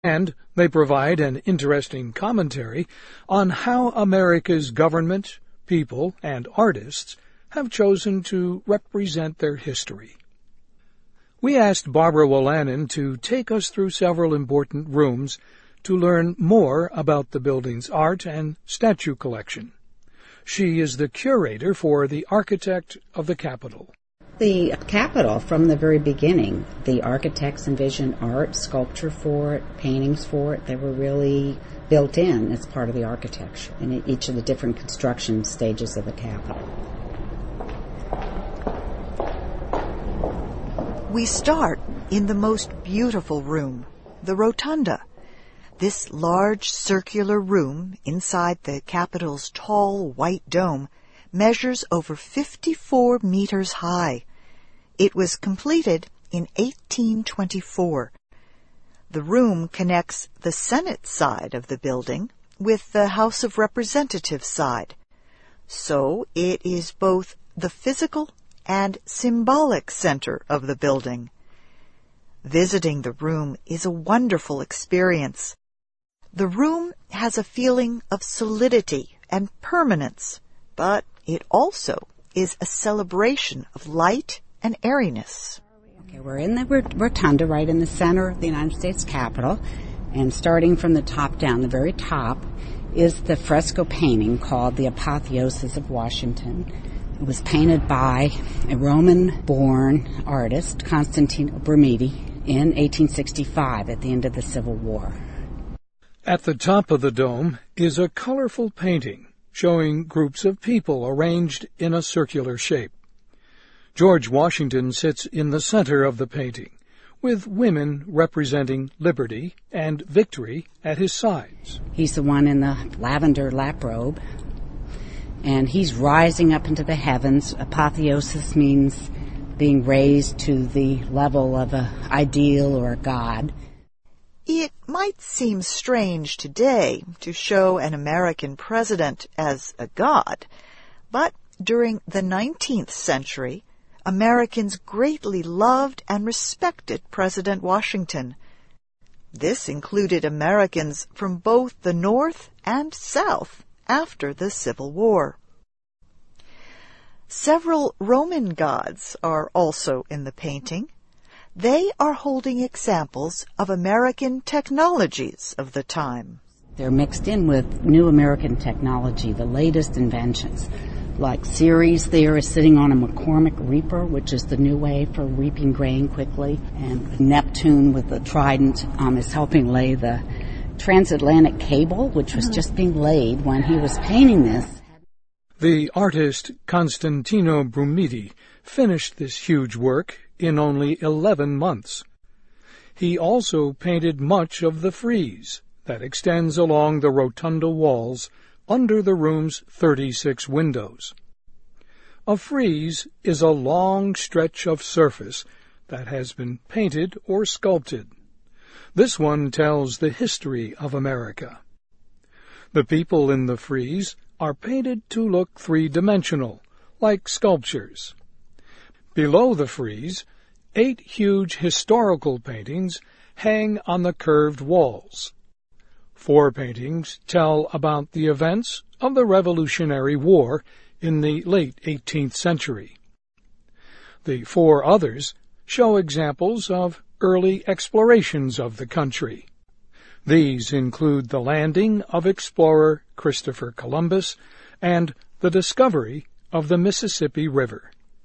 And they provide an interesting commentary on how America's government, people, and artists have chosen to represent their history. We asked Barbara Wolanin to take us through several important rooms to learn more about the building's art and statue collection. She is the curator for the Architect of the Capitol. The Capitol, from the very beginning, the architects envisioned art, sculpture for it, paintings for it. They were really built in as part of the architecture in each of the different construction stages of the Capitol. We start in the most beautiful room, the Rotunda. This large circular room inside the Capitol's tall white dome measures over 54 meters high. It was completed in 1824. The room connects the Senate side of the building with the House of Representatives side. So it is both the physical and symbolic center of the building. Visiting the room is a wonderful experience. The room has a feeling of solidity and permanence, but it also is a celebration of light and airiness. Okay, we're in the Rotunda, right in the center of the United States Capitol, and starting from the top down, the very top, is the fresco painting called The Apotheosis of Washington. It was painted by a Roman-born artist, Constantino Brumidi, in 1865 at the end of the Civil War. At the top of the dome is a colorful painting showing groups of people arranged in a circular shape. George Washington sits in the center of the painting, with women representing liberty and victory at his sides. He's the one in the lavender lap robe, and he's rising up into the heavens. Apotheosis means being raised to the level of an ideal or a god. It might seem strange today to show an American president as a god, but during the 19th century, Americans greatly loved and respected President Washington. This included Americans from both the North and South after the Civil War. Several Roman gods are also in the painting. They are holding examples of American technologies of the time. They're mixed in with new American technology, the latest inventions. Like Ceres there is sitting on a McCormick reaper, which is the new way for reaping grain quickly. And Neptune with the trident is helping lay the transatlantic cable, which was just being laid when he was painting this. The artist Constantino Brumidi finished this huge work in only 11 months. He also painted much of the frieze that extends along the rotunda walls under the room's 36 windows. A frieze is a long stretch of surface that has been painted or sculpted. This one tells the history of America. The people in the frieze are painted to look three-dimensional, like sculptures. Below the frieze, 8 huge historical paintings hang on the curved walls. 4 paintings tell about the events of the Revolutionary War in the late 18th century. The 4 others show examples of early explorations of the country. These include the landing of explorer Christopher Columbus and the discovery of the Mississippi River.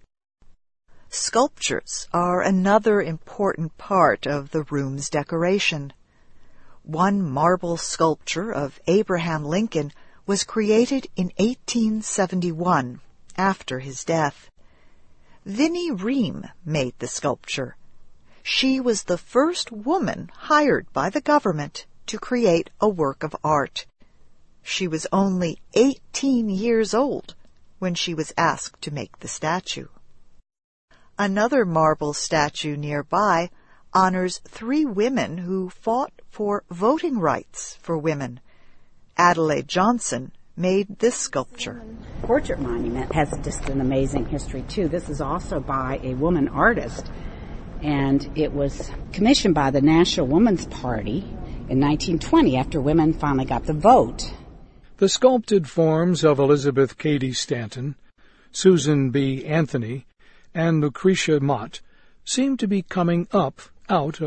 Sculptures are another important part of the room's decoration. One marble sculpture of Abraham Lincoln was created in 1871, after his death. Vinnie Ream made the sculpture. She was the first woman hired by the government to create a work of art. She was only 18 years old when she was asked to make the statue. Another marble statue nearby honors 3 women who fought for voting rights for women. Adelaide Johnson made this sculpture. Portrait monument has just an amazing history, too. This is also by a woman artist, and it was commissioned by the National Woman's Party In 1920, after women finally got the vote, the sculpted forms of Elizabeth Cady Stanton, Susan B. Anthony, and Lucretia Mott seem to be coming up out